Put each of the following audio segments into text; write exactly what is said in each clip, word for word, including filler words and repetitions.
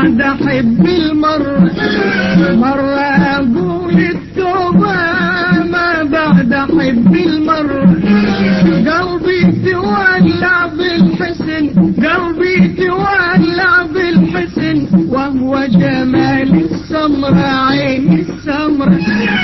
بعد أحب المرة مرة أقول التوبة ما بعد أحب المرة قلبي تولع بالحسن قلبي تولع بالحسن وهو جمال السمرة عين السمرة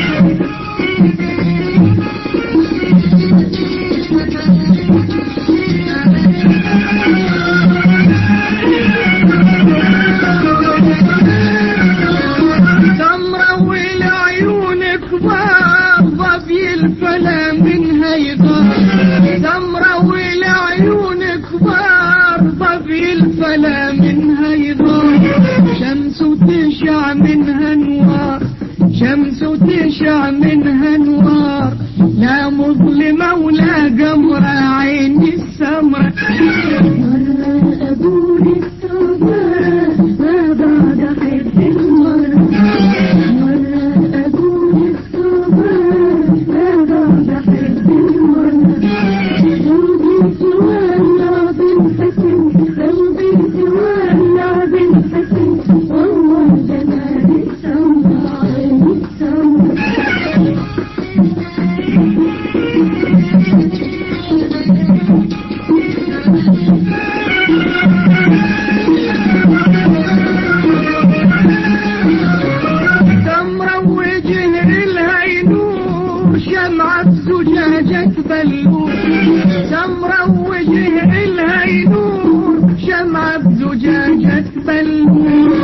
سمرة والعيون كبار ضبي الفلا منها يغار سمرة والعيون كبار ضبي الفلا منها يغار شمس تشع منها انوار شمس تشع منها انوار لا مظلمة ولا قمرة عين السمرة مرة أقول التوبة ما بعد أحب المرة مرة أقول التوبة ما بعد أحب المرة قلبي تولع بالحسن قلبي تولع بالحسن والله جمال السمرة عين السمرة شمعة زجاجة بلور سمرة وجه إلها نور شمعة زجاجة بلور